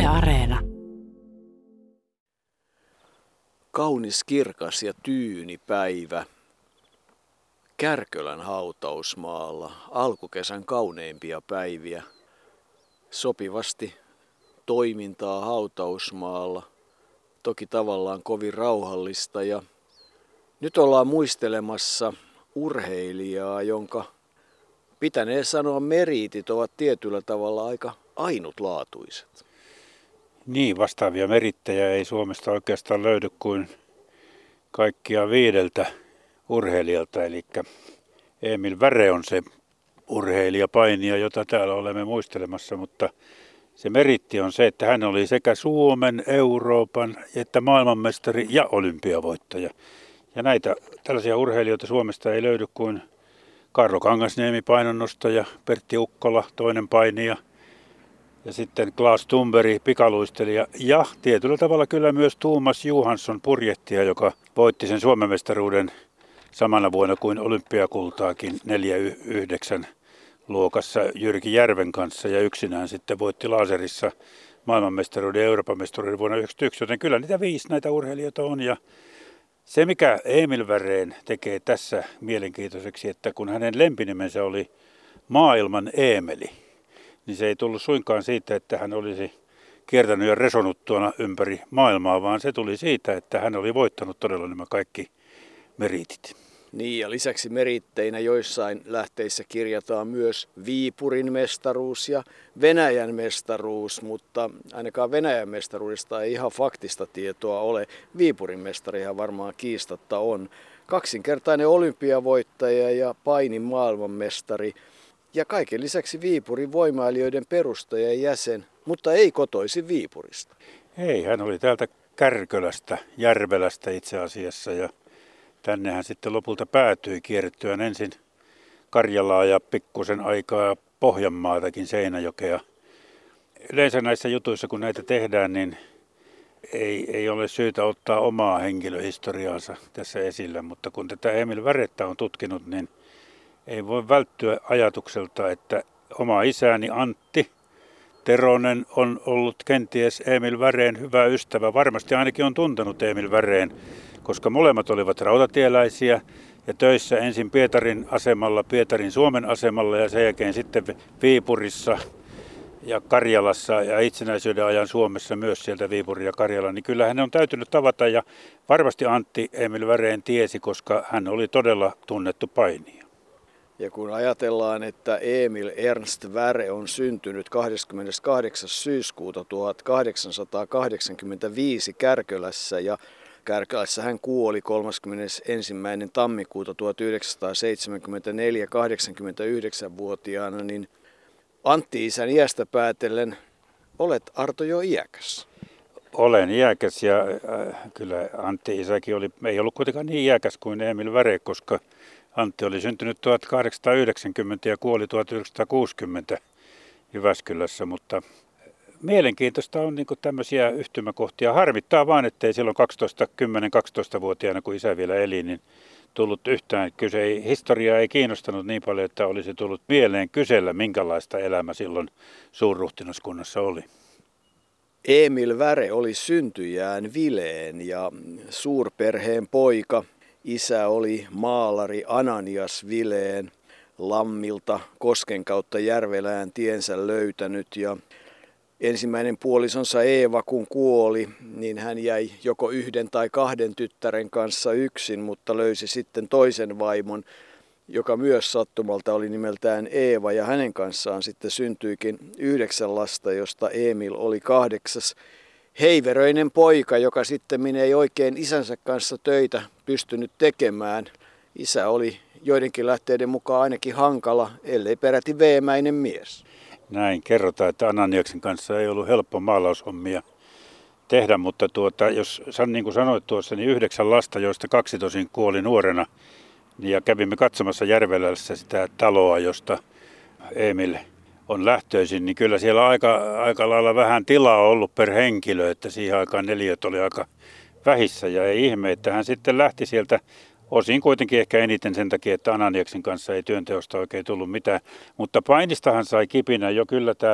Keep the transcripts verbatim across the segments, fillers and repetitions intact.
Areena. Kaunis, kirkas ja tyyni päivä. Kärkölän hautausmaalla alkukesän kauneimpia päiviä. Sopivasti toimintaa hautausmaalla. Toki tavallaan kovin rauhallista ja nyt ollaan muistelemassa urheilijaa, jonka pitänee sanoa meriitit ovat tietyllä tavalla aika ainutlaatuiset. Niin, vastaavia merittejä ei Suomesta oikeastaan löydy kuin kaikkia viideltä urheilijalta. Eli Emil Väre on se urheilija, painija, jota täällä olemme muistelemassa, mutta se meritti on se, että hän oli sekä Suomen, Euroopan että maailmanmestari ja olympiavoittaja. Ja näitä tällaisia urheilijoita Suomesta ei löydy kuin Kaarlo Kangasniemi, painonnostaja, Pertti Ukkola, toinen painija, ja sitten Claes Thunberg, pikaluistelija, ja tietyllä tavalla kyllä myös Thomas Johansson, purjehtija, joka voitti sen Suomen mestaruuden samana vuonna kuin olympiakultaakin neljä yhdeksän luokassa Jyrki Järven kanssa, ja yksinään sitten voitti laserissa maailmanmestaruuden ja Euroopan mestaruuden vuonna yhdeksänkymmentäyksi, joten kyllä niitä viisi näitä urheilijoita on. Ja se, mikä Emil Väreen tekee tässä mielenkiintoiseksi, että kun hänen lempinimensä oli Maailman Eemeli, niin se ei tullut suinkaan siitä, että hän olisi kiertänyt ja resonut tuona ympäri maailmaa, vaan se tuli siitä, että hän oli voittanut todella nämä kaikki meriitit. Niin, ja lisäksi meritteinä joissain lähteissä kirjataan myös Viipurin mestaruus ja Venäjän mestaruus, mutta ainakaan Venäjän mestaruudesta ei ihan faktista tietoa ole. Viipurin mestarihan varmaan kiistatta on. Kaksinkertainen olympiavoittaja ja painin maailmanmestari ja kaiken lisäksi Viipurin voimailijoiden perustaja ja jäsen, mutta ei kotoisin Viipurista. Ei, hän oli täältä Kärkölästä, Järvelästä itse asiassa, ja tänne hän sitten lopulta päätyi kierrettyään ensin Karjalaa ja pikkusen aikaa Pohjanmaatakin, Seinäjokea. Yleensä näissä jutuissa, kun näitä tehdään, niin ei, ei ole syytä ottaa omaa henkilöhistoriaansa tässä esillä, mutta kun tätä Emil Värettä on tutkinut, niin ei voi välttyä ajatukselta, että oma isäni Antti Teronen on ollut kenties Emil Väreen hyvä ystävä. Varmasti ainakin on tuntenut Emil Väreen, koska molemmat olivat rautatieläisiä ja töissä ensin Pietarin asemalla, Pietarin Suomen asemalla ja sen jälkeen sitten Viipurissa ja Karjalassa ja itsenäisyyden ajan Suomessa myös sieltä Viipurin ja Karjala. Niin kyllä hän on täytynyt tavata ja varmasti Antti Emil Väreen tiesi, koska hän oli todella tunnettu painija. Ja kun ajatellaan, että Emil Ernst Väre on syntynyt kahdeskymmeneskahdeksas syyskuuta tuhatkahdeksansataakahdeksankymmentäviisi Kärkölässä ja Kärkölässä hän kuoli kolmaskymmenesensimmäinen tammikuuta tuhatyhdeksänsataaseitsemänkymmentäneljä kahdeksankymmentäyhdeksänvuotiaana, niin Antti-isän iästä päätellen olet, Arto, jo iäkäs. Olen iäkäs ja äh, kyllä Antti-isäkin oli, ei ollut kuitenkaan niin iäkäs kuin Emil Väre, koska Antti oli syntynyt tuhatkahdeksansataayhdeksänkymmentä ja kuoli tuhatyhdeksänsataakuusikymmentä Jyväskylässä, mutta mielenkiintoista on niin kuin tämmöisiä yhtymäkohtia. Harmittaa vaan, ettei silloin kaksitoista, kymmenen kaksitoista-vuotiaana, kun isä vielä eli, niin tullut yhtään kyse. Ei, historia ei kiinnostanut niin paljon, että olisi tullut mieleen kysellä, minkälaista elämä silloin suurruhtinaskunnassa oli. Emil Väre oli syntyjään vileen ja suurperheen poika. Isä oli maalari Ananias Vileen, Lammilta Kosken kautta Järvelään tiensä löytänyt ja ensimmäinen puolisonsa Eeva kun kuoli, niin hän jäi joko yhden tai kahden tyttären kanssa yksin, mutta löysi sitten toisen vaimon, joka myös sattumalta oli nimeltään Eeva ja hänen kanssaan sitten syntyikin yhdeksän lasta, josta Emil oli kahdeksas. Heiveröinen poika, joka sitten ei oikein isänsä kanssa töitä pystynyt tekemään. Isä oli joidenkin lähteiden mukaan ainakin hankala, ellei peräti veemäinen mies. Näin kerrotaan, että Ananiaksen kanssa ei ollut helppo maalaushommia tehdä, mutta tuota, jos niin kuin sanoit tuossa, niin yhdeksän lasta, joista kaksi tosin kuoli nuorena. Ja kävimme katsomassa Järvelässä sitä taloa, josta Emil on lähtöisin, niin kyllä siellä aika, aika lailla vähän tilaa ollut per henkilö, että siihen aikaan neliöt oli aika vähissä ja ei ihme, että hän sitten lähti sieltä osin kuitenkin ehkä eniten sen takia, että Ananiaksen kanssa ei työnteosta oikein tullut mitään, mutta painistahan sai kipinä jo kyllä täällä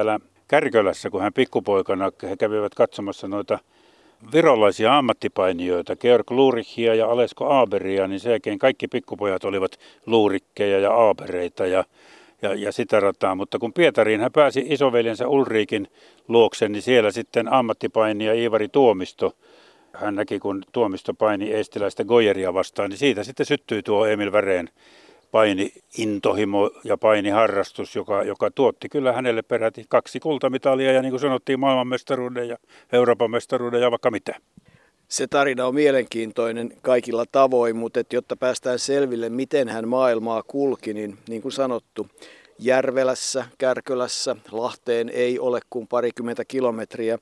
Kärkölässä, kun hän pikkupoikana, he kävivät katsomassa noita virolaisia ammattipainijoita, Georg Lurichia ja Alesko Aaberia, niin sen jälkeen kaikki pikkupojat olivat luurikkeja ja aabereita ja, ja, ja sitä rataa. Mutta kun Pietariin hän pääsi isoveljensä Ulriikin luokse, niin siellä sitten ammattipainija Iivari Tuomisto, hän näki kun Tuomisto paini eestiläistä Goyeria vastaan, niin siitä sitten syttyi tuo Emil Wäreen paini intohimo ja painiharrastus, joka, joka tuotti kyllä hänelle peräti kaksi kultamitalia ja niin kuin sanottiin maailmanmestaruuden ja Euroopan mestaruuden ja vaikka mitä. Se tarina on mielenkiintoinen kaikilla tavoin, mutta et jotta päästään selville, miten hän maailmaa kulki, niin niin kuin sanottu, Järvelässä, Kärkölässä, Lahteen ei ole kuin parikymmentä kilometriä.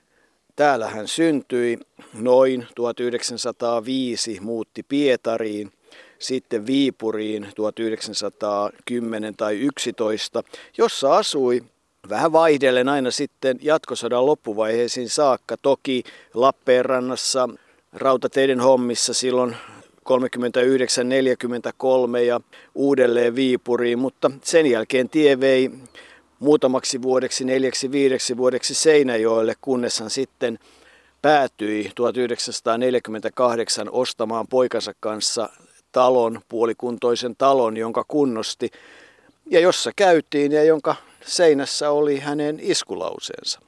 Täällä hän syntyi, noin tuhatyhdeksänsataaviisi muutti Pietariin. Sitten Viipuriin tuhatyhdeksänsataakymmenen tai yksitoista, jossa asui vähän vaihdellen aina sitten jatkosodan loppuvaiheisiin saakka. Toki Lappeenrannassa rautateiden hommissa silloin kolmekymmentäyhdeksän neljäkymmentäkolme ja uudelleen Viipuriin, mutta sen jälkeen tie vei muutamaksi vuodeksi, neljäksi viideksi vuodeksi Seinäjoelle, kunnes hän sitten päätyi tuhatyhdeksänsataaneljäkymmentäkahdeksan ostamaan poikansa kanssa talon, puolikuntoisen talon, jonka kunnosti ja jossa käytiin ja jonka seinässä oli hänen iskulauseensa.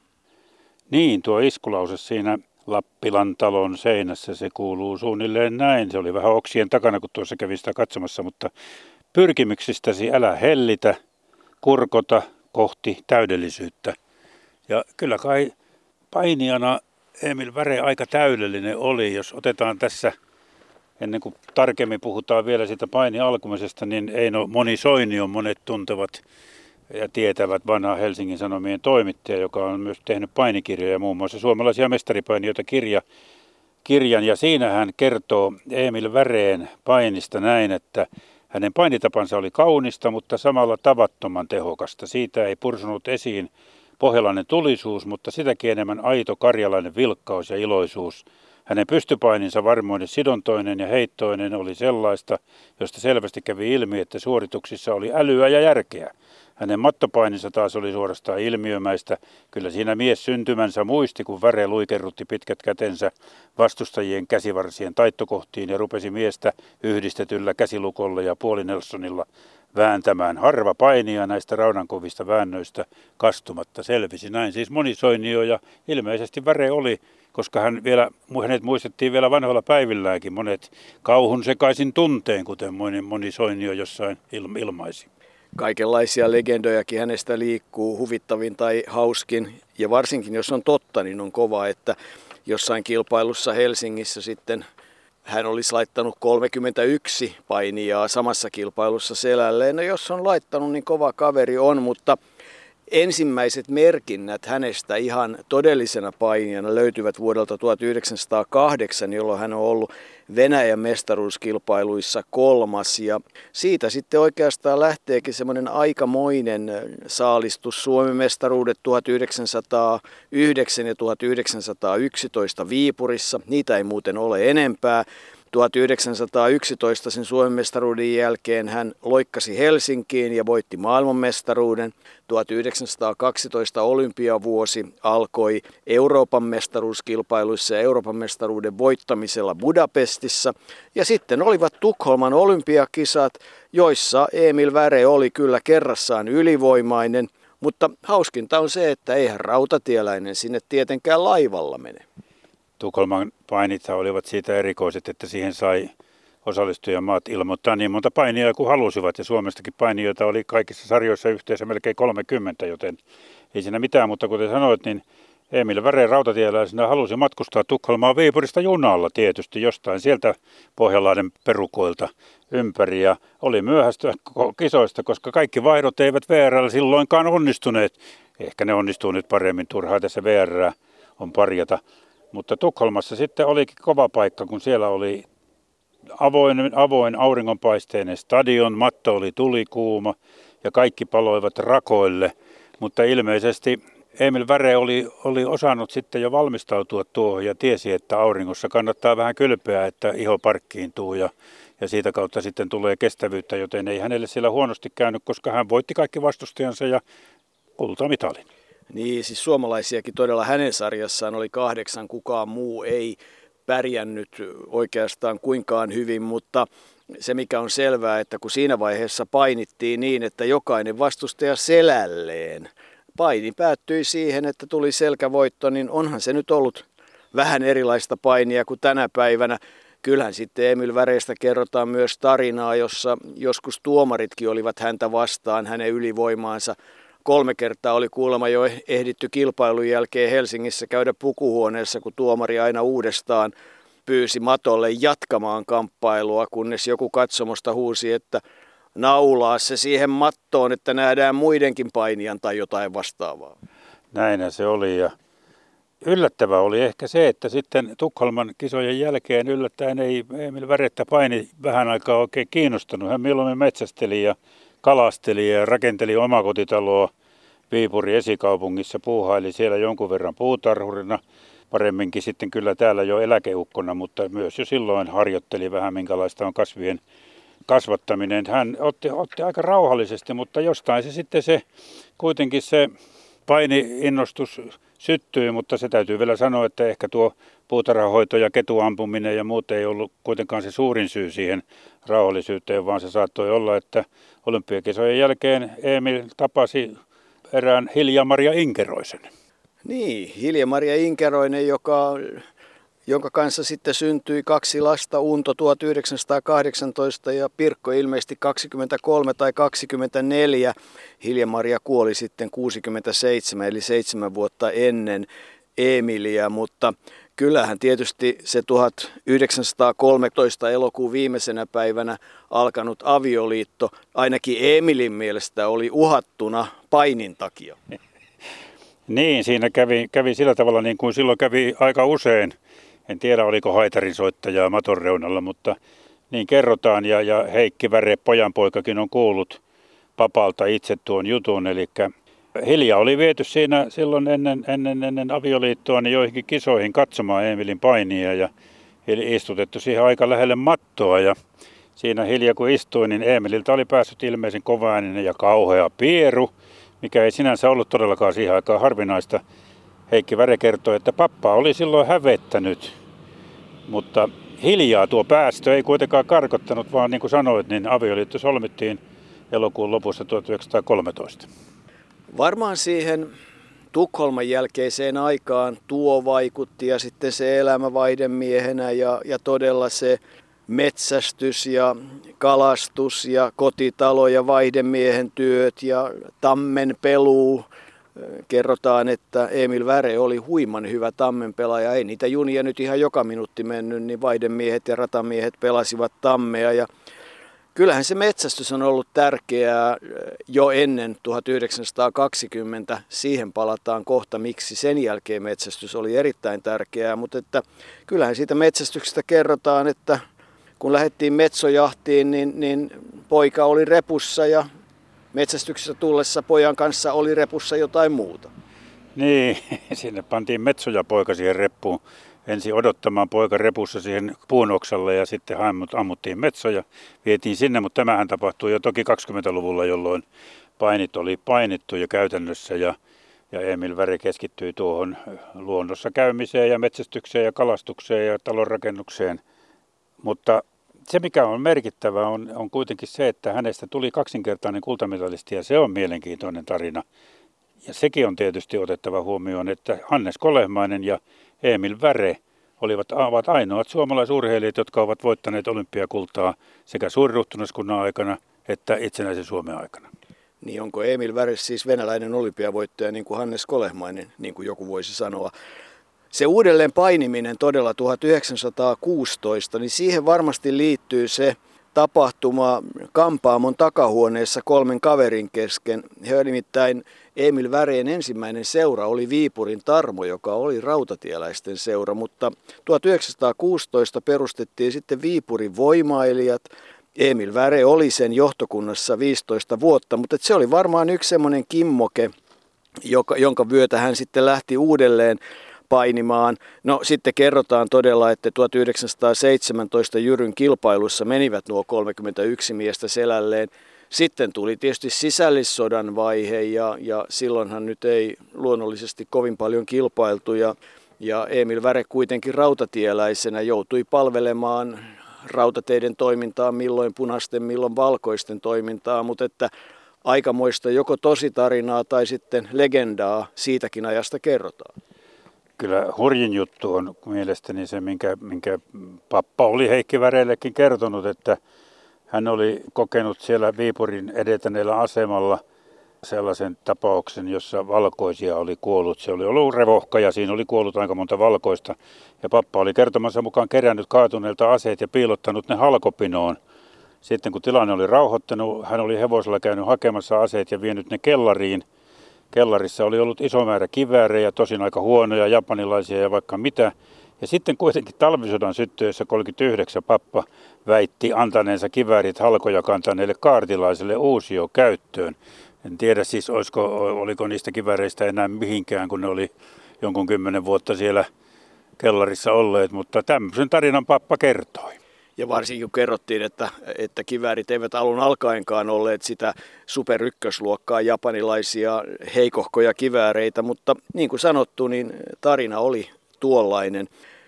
Niin, tuo iskulause siinä Lappilan talon seinässä, se kuuluu suunnilleen näin. Se oli vähän oksien takana, kun tuossa kävi sitä katsomassa, mutta pyrkimyksistäsi älä hellitä, kurkota kohti täydellisyyttä. Ja kyllä kai painijana Emil Wäree aika täydellinen oli, jos otetaan tässä, ennen kuin tarkemmin puhutaan vielä siitä paini alkumisesta, niin Eino Moni Soinion monet tuntevat ja tietävät, vanha Helsingin Sanomien toimittaja, joka on myös tehnyt painikirjoja, muun muassa suomalaisia mestaripainijoita kirja, kirjan. Ja siinä hän kertoo Emil Wäreen painista näin, että hänen painitapansa oli kaunista, mutta samalla tavattoman tehokasta. Siitä ei pursunut esiin pohjalainen tulisuus, mutta sitäkin enemmän aito karjalainen vilkkaus ja iloisuus. Hänen pystypaininsa varmoinen sidontoinen ja heittoinen oli sellaista, josta selvästi kävi ilmi, että suorituksissa oli älyä ja järkeä. Hänen mattopaininsa taas oli suorastaan ilmiömäistä. Kyllä siinä mies syntymänsä muisti, kun Wäree luikerrutti pitkät kätensä vastustajien käsivarsien taittokohtiin ja rupesi miestä yhdistetyllä käsilukolla ja puolinelsonilla vääntämään. Harva painija näistä raudankovista väännöistä kastumatta selvisi. Näin siis Moni Soinio ja ilmeisesti Wäree oli, koska hän vielä, hänet muistettiin vielä vanhoilla päivilläänkin monet kauhun sekaisin tunteen, kuten Moni Soinio jossain ilmaisi. Kaikenlaisia legendojakin hänestä liikkuu, huvittavin tai hauskin, ja varsinkin jos on totta, niin on kova, että jossain kilpailussa Helsingissä sitten hän olisi laittanut kolmekymmentäyksi painijaa samassa kilpailussa selälleen. No jos on laittanut, niin kova kaveri on, mutta ensimmäiset merkinnät hänestä ihan todellisena painijana löytyvät vuodelta tuhatyhdeksänsataakahdeksan, jolloin hän on ollut Venäjän mestaruuskilpailuissa kolmas. Ja siitä sitten oikeastaan lähteekin semmoinen aikamoinen saalistus. Suomen mestaruudet tuhatyhdeksänsataayhdeksän ja tuhatyhdeksänsataayksitoista Viipurissa, niitä ei muuten ole enempää. tuhatyhdeksänsataayksitoista sen Suomen mestaruuden jälkeen hän loikkasi Helsinkiin ja voitti maailmanmestaruuden. tuhatyhdeksänsataakaksitoista olympiavuosi alkoi Euroopan mestaruuskilpailuissa ja Euroopan mestaruuden voittamisella Budapestissa. Ja sitten olivat Tukholman olympiakisat, joissa Emil Wäree oli kyllä kerrassaan ylivoimainen. Mutta hauskinta on se, että eihän rautatieläinen sinne tietenkään laivalla mene. Tukholman painithan olivat siitä erikoiset, että siihen sai osallistujamaat ilmoittaa niin monta painia kuin halusivat. Ja Suomestakin painijoita oli kaikissa sarjoissa yhteensä melkein kolmekymmentä, joten ei siinä mitään. Mutta kuten sanoit, niin Emil Wäree rautatieläisenä halusi matkustaa Tukholmaan Viipurista junalla tietysti jostain sieltä Pohjanlahden perukoilta ympäri. Ja oli myöhästyä kisoista, koska kaikki vaihdot eivät V R:llä silloinkaan onnistuneet. Ehkä ne onnistuu nyt paremmin, turhaa tässä V R on parjata. Mutta Tukholmassa sitten olikin kova paikka, kun siellä oli avoin, avoin auringonpaisteinen stadion, matto oli tulikuuma ja kaikki paloivat rakoille. Mutta ilmeisesti Emil Wäree oli, oli osannut sitten jo valmistautua tuohon ja tiesi, että auringossa kannattaa vähän kylpeä, että iho parkkiintuu ja, ja siitä kautta sitten tulee kestävyyttä, joten ei hänelle siellä huonosti käynyt, koska hän voitti kaikki vastustajansa ja kultamitalin. Niin, siis suomalaisiakin todella hänen sarjassaan oli kahdeksan, kukaan muu ei pärjännyt oikeastaan kuinkaan hyvin, mutta se mikä on selvää, että kun siinä vaiheessa painittiin niin, että jokainen vastustaja selälleen, paini päättyi siihen, että tuli selkävoitto, niin onhan se nyt ollut vähän erilaista painia kuin tänä päivänä. Kyllähän sitten Emil Värestä kerrotaan myös tarinaa, jossa joskus tuomaritkin olivat häntä vastaan, hänen ylivoimaansa. Kolme kertaa oli kuulemma jo ehditty kilpailun jälkeen Helsingissä käydä pukuhuoneessa, kun tuomari aina uudestaan pyysi matolle jatkamaan kamppailua, kunnes joku katsomosta huusi, että naulaa se siihen mattoon, että nähdään muidenkin painijan tai jotain vastaavaa. Näinhän se oli ja yllättävää oli ehkä se, että sitten Tukholman kisojen jälkeen yllättäen ei Emil Värettä paini vähän aikaa oikein kiinnostanut. Hän mieluummin metsästeli ja kalasteli ja rakenteli omakotitaloa Viipurin esikaupungissa, puuhaili siellä jonkun verran puutarhurina, paremminkin sitten kyllä täällä jo eläkeukkona, mutta myös jo silloin harjoitteli vähän minkälaista on kasvien kasvattaminen. Hän otti, otti aika rauhallisesti, mutta jostain se sitten se kuitenkin se paini-innostus syttyi, mutta se täytyy vielä sanoa, että ehkä tuo puutarhahoito ja ketuampuminen ja muut ei ollut kuitenkaan se suurin syy siihen rauhallisuuteen, vaan se saattoi olla, että olympiakisojen jälkeen Emil tapasi erään Hilja-Maria Inkeroisen. Niin, Hilja-Maria Inkeroinen, joka, jonka kanssa sitten syntyi kaksi lasta, Unto tuhatyhdeksänsataakahdeksantoista ja Pirkko ilmeisesti kaksikymmentäkolme tai kaksikymmentäneljä. Hilja-Maria kuoli sitten kuusikymmentäseitsemän eli seitsemän vuotta ennen Emilia, mutta kyllähän tietysti se tuhatyhdeksänsataakolmetoista elokuun viimeisenä päivänä alkanut avioliitto ainakin Emilin mielestä oli uhattuna painin takia. Niin, siinä kävi, kävi sillä tavalla niin kuin silloin kävi aika usein. En tiedä, oliko haitarinsoittajaa maton reunalla, mutta niin kerrotaan. Ja, ja Heikki Väre, pojanpoikakin, on kuullut papalta itse tuon jutun. Eli Hilja oli viety siinä silloin ennen, ennen, ennen avioliittoa niin joihinkin kisoihin katsomaan Emilin painia ja istutettu siihen aika lähelle mattoa. Ja siinä Hilja kun istui, niin Emililtä oli päässyt ilmeisen kovaääninen ja kauhea pieru, mikä ei sinänsä ollut todellakaan siihen aikaan harvinaista. Heikki Väre kertoi, että pappa oli silloin hävettänyt, mutta hiljaa tuo päästö ei kuitenkaan karkottanut, vaan niin kuin sanoit, niin avioliitto solmittiin elokuun lopussa tuhatyhdeksänsataakolmetoista. Varmaan siihen Tukholman jälkeiseen aikaan tuo vaikutti ja sitten se elämä vaihdemiehenä ja, ja todella se metsästys ja kalastus ja kotitalo ja vaihdemiehen työt ja tammenpeluu. Kerrotaan, että Emil Väre oli huiman hyvä tammenpelaaja. Ei niitä junia nyt ihan joka minuutti mennyt, niin vaihdemiehet ja ratamiehet pelasivat tammea. Ja kyllähän se metsästys on ollut tärkeää jo ennen tuhatyhdeksänsataakaksikymmentä. Siihen palataan kohta, miksi sen jälkeen metsästys oli erittäin tärkeää. Mutta että kyllähän siitä metsästyksestä kerrotaan, että kun lähdettiin metsojahtiin, niin, niin poika oli repussa ja metsästyksessä tullessa pojan kanssa oli repussa jotain muuta. Niin, sinne pantiin metsoja poika siihen reppuun. Ensin odottamaan poika repussa siihen puunoksalle ja sitten ammuttiin metsoja. Vietiin sinne, mutta tämähän tapahtui jo toki kaksikymmentäluvulla, jolloin painit oli painittu jo käytännössä. Ja, ja Emil Väre keskittyi tuohon luonnossa käymiseen ja metsästykseen ja kalastukseen ja talonrakennukseen. Mutta se, mikä on merkittävää, on, on kuitenkin se, että hänestä tuli kaksinkertainen kultamitalisti ja se on mielenkiintoinen tarina. Ja sekin on tietysti otettava huomioon, että Hannes Kolehmainen ja Emil Väre olivat, ovat ainoat suomalaisurheilijat, jotka ovat voittaneet olympiakultaa sekä suuriruhtinaskunnan aikana että itsenäisen Suomen aikana. Niin onko Emil Väre siis venäläinen olympiavoittaja niin kuin Hannes Kolehmainen, niin kuin joku voisi sanoa. Se uudelleen painiminen todella tuhatyhdeksänsataakuusitoista, niin siihen varmasti liittyy se tapahtuma Kampaamon takahuoneessa kolmen kaverin kesken. He nimittäin Emil Väreen ensimmäinen seura oli Viipurin Tarmo, joka oli rautatieläisten seura, mutta tuhatyhdeksänsataakuusitoista perustettiin sitten Viipurin voimailijat. Emil Väre oli sen johtokunnassa viisitoista vuotta, mutta se oli varmaan yksi semmoinen kimmoke, joka, jonka myötä hän sitten lähti uudelleen painimaan. No sitten kerrotaan todella, että tuhatyhdeksänsataaseitsemäntoista Jyryn kilpailussa menivät nuo kolmekymmentäyksi miestä selälleen. Sitten tuli tietysti sisällissodan vaihe ja, ja silloinhan nyt ei luonnollisesti kovin paljon kilpailtu ja, ja Emil Väre kuitenkin rautatieläisenä joutui palvelemaan rautateiden toimintaa, milloin punaisten, milloin valkoisten toimintaa, mutta että aikamoista joko tositarinaa tai sitten legendaa siitäkin ajasta kerrotaan. Kyllä hurjin juttu on mielestäni se, minkä, minkä pappa oli Heikki Värellekin kertonut, että hän oli kokenut siellä Viipurin edeltäneellä asemalla sellaisen tapauksen, jossa valkoisia oli kuollut. Se oli ollut revohka ja siinä oli kuollut aika monta valkoista. Ja pappa oli kertomansa mukaan kerännyt kaatuneilta aseet ja piilottanut ne halkopinoon. Sitten kun tilanne oli rauhoittanut, hän oli hevosella käynyt hakemassa aseet ja vienyt ne kellariin. Kellarissa oli ollut iso määrä kiväärejä, tosin aika huonoja, japanilaisia ja vaikka mitä. Ja sitten kuitenkin talvisodan syttyessä kolmekymmentäyhdeksän pappa väitti antaneensa kiväärit halkoja kantaneelle kaartilaiselle uusio käyttöön. En tiedä siis, olisiko, oliko niistä kivääreistä enää mihinkään, kun ne oli jonkun kymmenen vuotta siellä kellarissa olleet, mutta tämmöisen tarinan pappa kertoi. Ja varsinkin kun kerrottiin, että, että kiväärit eivät alun alkaenkaan olleet sitä superykkösluokkaa japanilaisia heikohkoja kivääreitä, mutta niin kuin sanottu, niin tarina oli tuollainen.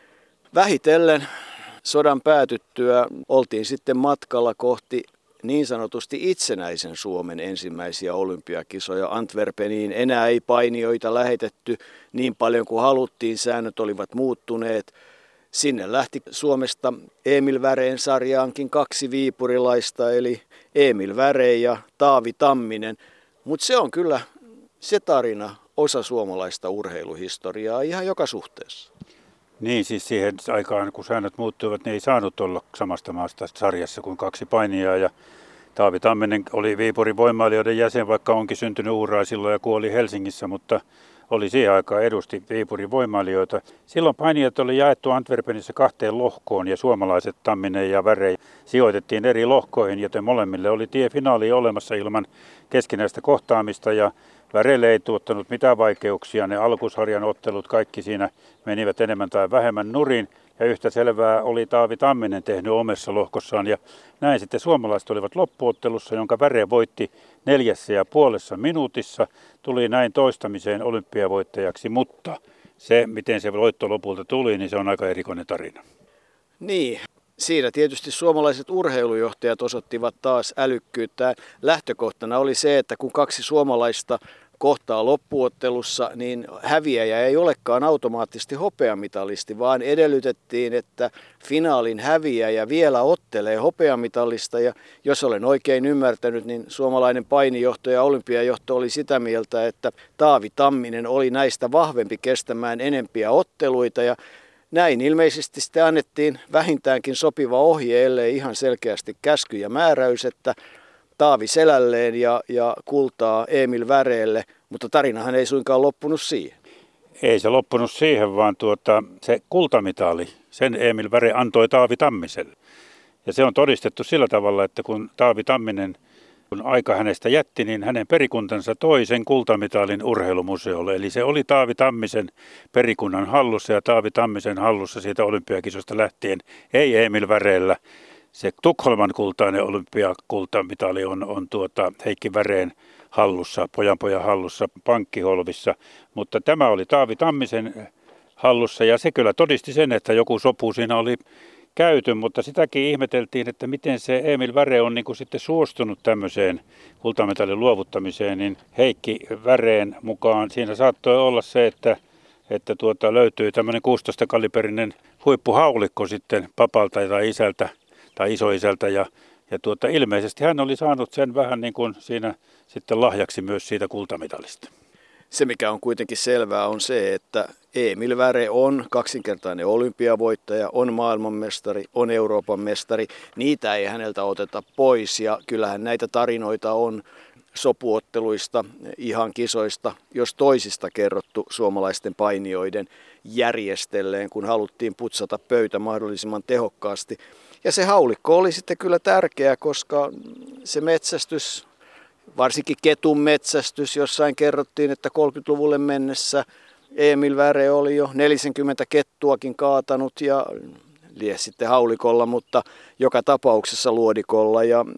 Vähitellen sodan päätyttyä oltiin sitten matkalla kohti niin sanotusti itsenäisen Suomen ensimmäisiä olympiakisoja Antwerpeniin. Enää ei painijoita lähetetty niin paljon kuin haluttiin, säännöt olivat muuttuneet. Sinne lähti Suomesta Emil Väreen sarjaankin kaksi viipurilaista, eli Emil Väre ja Taavi Tamminen. Mutta se on kyllä se tarina, osa suomalaista urheiluhistoriaa ihan joka suhteessa. Niin, siis siihen aikaan, kun säännöt muuttuivat, niin ei saanut olla samasta maasta sarjassa kuin kaksi painijaa. Ja Taavi Tamminen oli Viipurin voimailijoiden jäsen, vaikka onkin syntynyt Uuraisilla ja kuoli Helsingissä, mutta oli siihen aikaan edusti Viipurin voimailijoita. Silloin painijat oli jaettu Antwerpenissä kahteen lohkoon ja suomalaiset Tamminen ja Väre sijoitettiin eri lohkoihin, joten molemmille oli tie finaaliin olemassa ilman keskinäistä kohtaamista ja Värelle ei tuottanut mitään vaikeuksia. Ne alkusarjan ottelut kaikki siinä menivät enemmän tai vähemmän nurin ja yhtä selvää oli Taavi Tamminen tehnyt omassa lohkossaan ja näin sitten suomalaiset olivat loppuottelussa, jonka Väre voitti neljässä ja puolessa minuutissa, tuli näin toistamiseen olympiavoittajaksi, mutta se, miten se voitto lopulta tuli, niin se on aika erikoinen tarina. Niin, siinä tietysti suomalaiset urheilujohtajat osoittivat taas älykkyyttä. Lähtökohtana oli se, että kun kaksi suomalaista kohtaa loppuottelussa, niin häviäjä ei olekaan automaattisesti hopeamitalisti, vaan edellytettiin, että finaalin häviäjä vielä ottelee hopeamitalista. Ja jos olen oikein ymmärtänyt, niin suomalainen painijohto ja olympiajohto oli sitä mieltä, että Taavi Tamminen oli näistä vahvempi kestämään enempiä otteluita. Ja näin ilmeisesti sitten annettiin vähintäänkin sopiva ohje, ellei ihan selkeästi käsky ja määräys, että Taavi selälleen ja, ja kultaa Emil Väreelle, mutta tarinahan ei suinkaan loppunut siihen. Ei se loppunut siihen, vaan tuota, se kultamitali, sen Emil Väre antoi Taavi Tammiselle. Ja se on todistettu sillä tavalla, että kun Taavi Tamminen, kun aika hänestä jätti, niin hänen perikuntansa toi sen kultamitalin urheilumuseolle. Eli se oli Taavi Tammisen perikunnan hallussa ja Taavi Tammisen hallussa siitä olympiakisosta lähtien, ei Emil Väreellä. Se Tukholman kultainen olympiakultamitali on, on tuota Heikki Väreen hallussa, pojanpojan hallussa, pankkiholvissa, mutta tämä oli Taavi Tammisen hallussa ja se kyllä todisti sen, että joku sopu siinä oli käyty, mutta sitäkin ihmeteltiin, että miten se Emil Väre on niin kuin sitten suostunut tämmöiseen kultamitalin luovuttamiseen, niin Heikki Väreen mukaan siinä saattoi olla se, että, että tuota löytyi tämmöinen kuusitoista kaliberinen huippuhaulikko sitten papalta tai isältä tai isoisältä ja, ja tuota, ilmeisesti hän oli saanut sen vähän niin kuin siinä sitten lahjaksi myös siitä kultamitalista. Se mikä on kuitenkin selvää on se, että Emil Väre on kaksinkertainen olympiavoittaja, on maailmanmestari, on Euroopan mestari. Niitä ei häneltä oteta pois ja kyllähän näitä tarinoita on sopuotteluista, ihan kisoista, jos toisista kerrottu suomalaisten painijoiden järjestelleen, kun haluttiin putsata pöytä mahdollisimman tehokkaasti. Ja se haulikko oli sitten kyllä tärkeä, koska se metsästys, varsinkin ketun metsästys, jossain kerrottiin, että kolmekymmentäluvulle mennessä Emil Väre oli jo neljäkymmentä kettuakin kaatanut ja lie sitten haulikolla, mutta joka tapauksessa luodikolla. Ja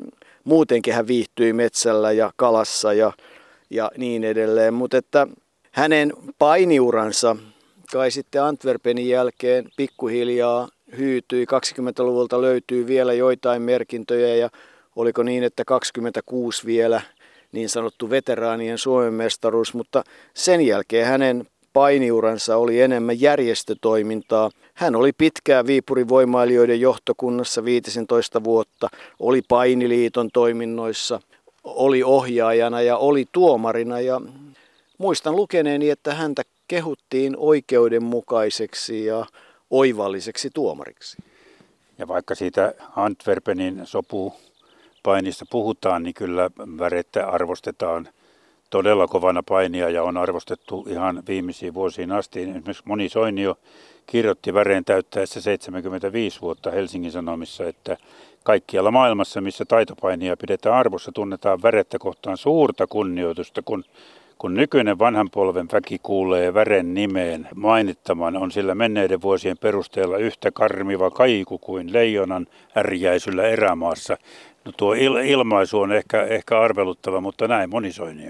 muutenkin hän viihtyi metsällä ja kalassa ja, ja niin edelleen. Mutta että hänen painiuransa kai sitten Antwerpenin jälkeen pikkuhiljaa hyytyi. kaksikymmentäluvulta löytyy vielä joitain merkintöjä ja oliko niin, että kaksikymmentäkuusi vielä niin sanottu veteraanien Suomen mestaruus, mutta sen jälkeen hänen painiuransa oli enemmän järjestötoimintaa. Hän oli pitkään Viipurin voimailijoiden johtokunnassa viisitoista vuotta, oli painiliiton toiminnoissa, oli ohjaajana ja oli tuomarina ja muistan lukeneeni, että häntä kehuttiin oikeudenmukaiseksi ja oivalliseksi tuomariksi. Ja vaikka siitä Antwerpenin sopupainista puhutaan, niin kyllä Värettä arvostetaan todella kovana painia ja on arvostettu ihan viimeisiin vuosiin asti. Esimerkiksi Moni Soinio kirjoitti Väreen täyttäessä seitsemänkymmentäviisi vuotta Helsingin Sanomissa, että kaikkialla maailmassa, missä taitopainia pidetään arvossa, tunnetaan Värettä kohtaan suurta kunnioitusta, kun Kun nykyinen vanhan polven väki kuulee Vären nimeen mainittaman, on sillä menneiden vuosien perusteella yhtä karmiva kaiku kuin leijonan ärjäisyllä erämaassa. No tuo il- ilmaisu on ehkä, ehkä arveluttava, mutta näin Moni Soinio.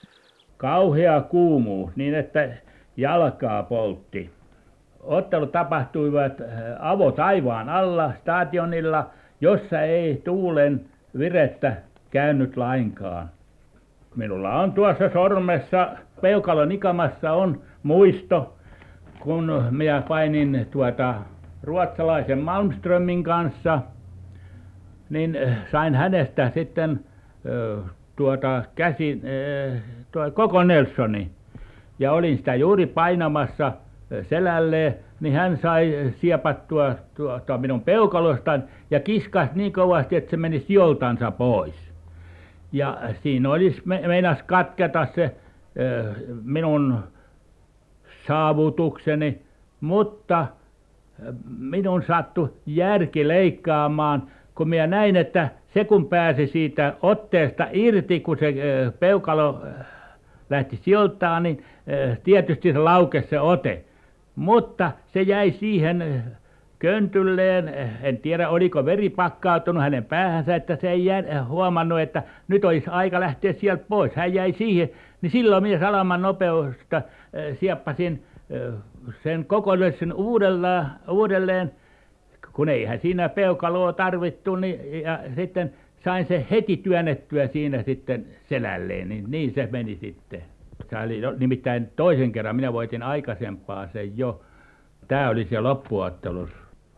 Kauhea kuumuus, niin että jalkaa poltti. Ottelut tapahtuivat avotaivaan alla stadionilla, jossa ei tuulen virettä käynyt lainkaan. Minulla on tuossa sormessa, peukalon ikamassa on muisto, kun minä painin tuota ruotsalaisen Malmströmin kanssa, niin sain hänestä sitten tuota käsin, tuo koko Nelsoni. Ja olin sitä juuri painamassa selälleen, niin hän sai siepattua tuota minun peukalostaan ja kiskasi niin kovasti, että se meni sioltansa pois. Ja siinä olisi meinas katketa se minun saavutukseni, mutta minun sattui järki leikkaamaan, kun minä näin, että se kun pääsi siitä otteesta irti, kun se peukalo lähti sijoiltaan, niin tietysti se laukesi se ote. Mutta se jäi siihen köntylleen, en tiedä oliko veri pakkautunut hänen päähänsä, että se ei jää, huomannut, että nyt olisi aika lähteä sieltä pois. Hän jäi siihen, niin silloin minä salaman nopeudesta sieppasin sen kokonaisen uudelleen, uudelleen, kun eihän siinä peukaloa tarvittu, niin, ja sitten sain se heti työnnettyä siinä sitten selälleen, niin, niin se meni sitten. Se oli nimittäin toisen kerran, minä voitin aikaisempaa sen jo. Tämä oli se loppuottelus.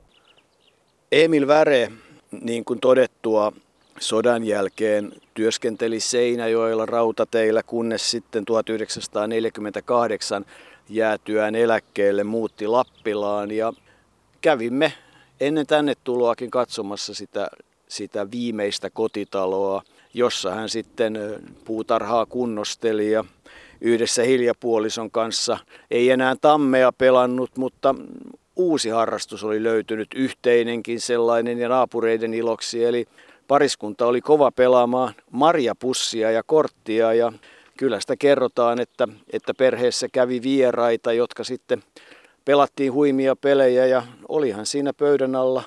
Emil Väre, niin kuin todettua, sodan jälkeen työskenteli Seinäjoella rautateillä, kunnes sitten tuhatyhdeksänsataaneljäkymmentäkahdeksan jäätyään eläkkeelle muutti Lappilaan ja kävimme ennen tänne tuloakin katsomassa sitä, sitä viimeistä kotitaloa, jossa hän sitten puutarhaa kunnosteli ja yhdessä Hiljapuolison kanssa ei enää tammea pelannut, mutta uusi harrastus oli löytynyt, yhteinenkin sellainen ja naapureiden iloksi. Eli pariskunta oli kova pelaamaan marjapussia ja korttia ja kyllä sitä kerrotaan, että, että perheessä kävi vieraita, jotka sitten pelattiin huimia pelejä ja olihan siinä pöydän alla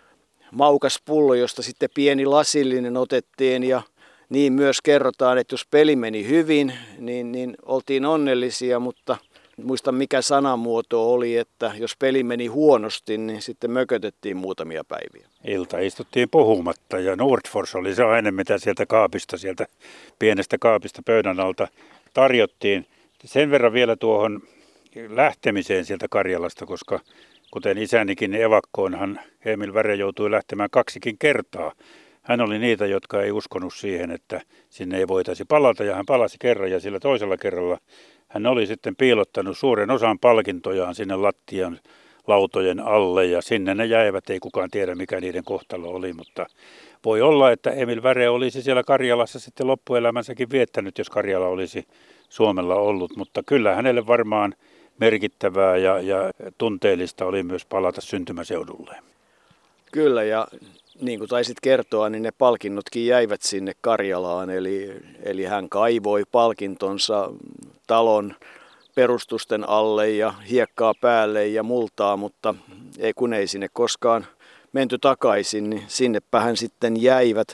maukas pullo, josta sitten pieni lasillinen otettiin ja niin myös kerrotaan, että jos peli meni hyvin, niin, niin oltiin onnellisia, mutta muistan mikä sanamuoto oli, että jos peli meni huonosti, niin sitten mökötettiin muutamia päiviä. Ilta istuttiin puhumatta ja Nordfors oli se aine, mitä sieltä kaapista, sieltä pienestä kaapista pöydän alta tarjottiin. Sen verran vielä tuohon lähtemiseen sieltä Karjalasta, koska kuten isänikin evakkoonhan Emil Väre joutui lähtemään kaksikin kertaa. Hän oli niitä, jotka ei uskonut siihen, että sinne ei voitaisi palata, ja hän palasi kerran, ja sillä toisella kerralla hän oli sitten piilottanut suuren osan palkintojaan sinne lattian lautojen alle, ja sinne ne jäivät, ei kukaan tiedä mikä niiden kohtalo oli, mutta voi olla, että Emil Väre olisi siellä Karjalassa sitten loppuelämänsäkin viettänyt, jos Karjala olisi Suomella ollut, mutta kyllä hänelle varmaan merkittävää ja, ja tunteellista oli myös palata syntymäseudulleen. Kyllä, ja niin kuin taisit kertoa, niin ne palkinnotkin jäivät sinne Karjalaan, eli, eli hän kaivoi palkintonsa talon perustusten alle ja hiekkaa päälle ja multaa, mutta ei kun ei sinne koskaan menty takaisin, niin sinnepä hän sitten jäivät.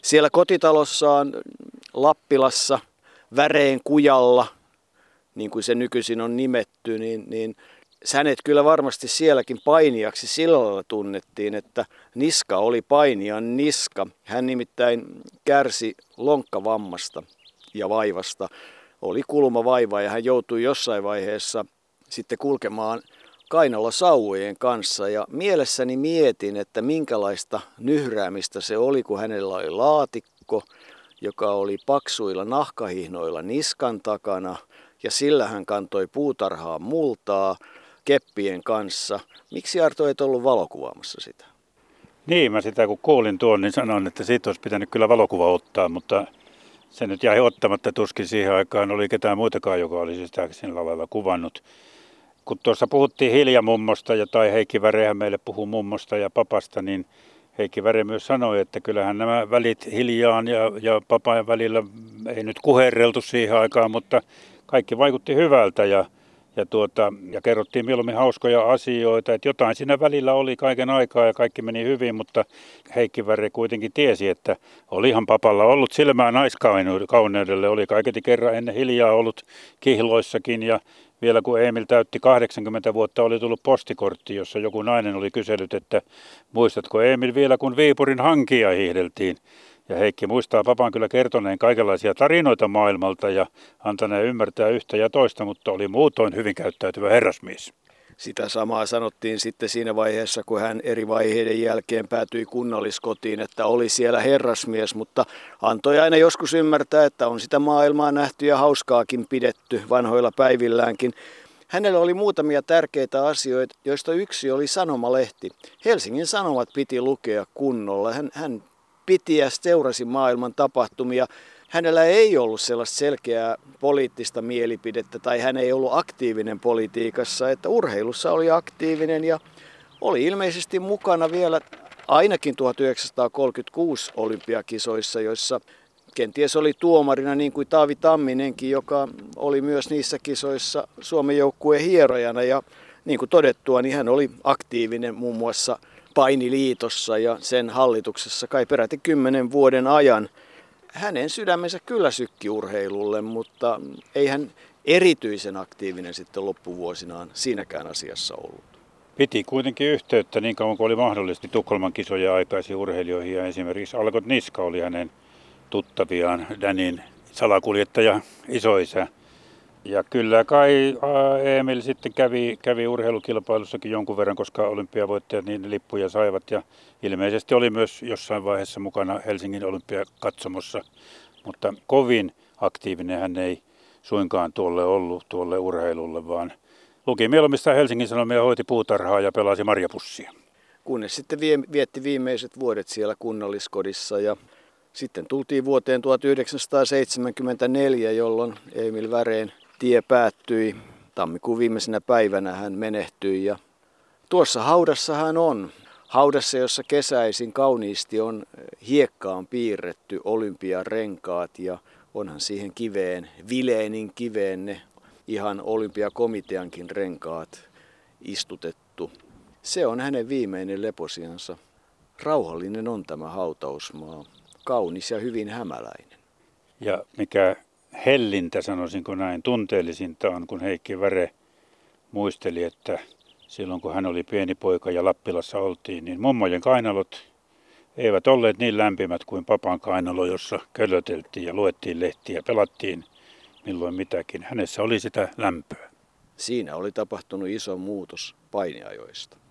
Siellä kotitalossaan Lappilassa, Väreen kujalla, niin kuin se nykyisin on nimetty, niin, niin hänet kyllä varmasti sielläkin painijaksi sillä lailla tunnettiin, että niska oli painijan niska. Hän nimittäin kärsi lonkkavammasta ja vaivasta. Oli kulmavaiva ja hän joutui jossain vaiheessa sitten kulkemaan kainalosauvojen kanssa. Ja mielessäni mietin, että minkälaista nyhräämistä se oli, kun hänellä oli laatikko, joka oli paksuilla nahkahihnoilla niskan takana. Ja sillä hän kantoi puutarhaan multaa keppien kanssa. Miksi Arto et ollut valokuvaamassa sitä? Niin, mä sitä kun kuulin tuon, niin sanoin, että siitä olisi pitänyt kyllä valokuva ottaa, mutta se nyt jäi ottamatta, tuskin siihen aikaan oli ketään muitakaan, joka olisi sitä sillä lailla kuvannut. Kun tuossa puhuttiin Hilja-mummosta ja tai Heikki Värehän meille puhuu mummosta ja papasta, niin Heikki Väre myös sanoi, että kyllähän nämä välit Hiljaan ja, ja papan välillä ei nyt kuherreltu siihen aikaan, mutta kaikki vaikutti hyvältä ja, ja, tuota, ja kerrottiin mieluummin hauskoja asioita, että jotain siinä välillä oli kaiken aikaa ja kaikki meni hyvin, mutta Heikki Väre kuitenkin tiesi, että olihan papalla ollut silmää naiskauneudelle, oli kaiketi kerran ennen Hiljaa ollut kihloissakin ja vielä kun Emil täytti kahdeksankymmentä vuotta, oli tullut postikortti, jossa joku nainen oli kysellyt, että muistatko Emil vielä kun Viipurin hankia hiihdeltiin. Ja Heikki muistaa papan kyllä kertoneen kaikenlaisia tarinoita maailmalta ja antaneen ymmärtää yhtä ja toista, mutta oli muutoin hyvin käyttäytyvä herrasmies. Sitä samaa sanottiin sitten siinä vaiheessa, kun hän eri vaiheiden jälkeen päätyi kunnalliskotiin, että oli siellä herrasmies, mutta antoi aina joskus ymmärtää, että on sitä maailmaa nähty ja hauskaakin pidetty vanhoilla päivilläänkin. Hänellä oli muutamia tärkeitä asioita, joista yksi oli sanomalehti. Helsingin Sanomat piti lukea kunnolla. Hän, hän piti ja seurasi maailman tapahtumia. Hänellä ei ollut sellaista selkeää poliittista mielipidettä tai hän ei ollut aktiivinen politiikassa, että urheilussa oli aktiivinen ja oli ilmeisesti mukana vielä ainakin tuhatyhdeksänsataakolmekymmentäkuusi olympiakisoissa, joissa kenties oli tuomarina niin kuin Taavi Tamminenkin, joka oli myös niissä kisoissa Suomen joukkueen hierojana ja niin kuin todettua, niin hän oli aktiivinen muun muassa Painiliitossa ja sen hallituksessa kai peräti kymmenen vuoden ajan. Hänen sydämensä kyllä sykki urheilulle, mutta ei hän erityisen aktiivinen sitten loppuvuosinaan siinäkään asiassa ollut. Piti kuitenkin yhteyttä niin kauan kuin oli mahdollisesti Tukholman kisoja aikaisiin urheilijoihin ja esimerkiksi Algot Niska oli hänen tuttaviaan, Danin salakuljettaja isoisä. Ja kyllä kai Emil sitten kävi, kävi urheilukilpailussakin jonkun verran, koska olympiavoittajat niin lippuja saivat ja ilmeisesti oli myös jossain vaiheessa mukana Helsingin olympiakatsomossa, mutta kovin aktiivinen hän ei suinkaan tuolle ollut tuolle urheilulle, vaan luki mieluummin sitä Helsingin Sanomia, hoiti puutarhaa ja pelasi marjapussia. Kunnes sitten vie, vietti viimeiset vuodet siellä kunnalliskodissa ja sitten tultiin vuoteen tuhatyhdeksänsataaseitsemänkymmentäneljä, jolloin Emil Väreen tie päättyi. Tammikuun viimeisenä päivänä hän menehtyi ja tuossa haudassa hän on. Haudassa, jossa kesäisin kauniisti on hiekkaan piirretty olympiarenkaat ja onhan siihen kiveen, Vileenin kiveen ne ihan olympiakomiteankin renkaat istutettu. Se on hänen viimeinen leposiansa. Rauhallinen on tämä hautausmaa, kaunis ja hyvin hämäläinen. Ja mikä hellintä, sanoisinko näin, tunteellisinta on, kun Heikki Väre muisteli, että silloin kun hän oli pieni poika ja Lappilassa oltiin, niin mummojen kainalot eivät olleet niin lämpimät kuin papan kainalo, jossa köllöteltiin ja luettiin lehtiä ja pelattiin milloin mitäkin. Hänessä oli sitä lämpöä. Siinä oli tapahtunut iso muutos painiajoista.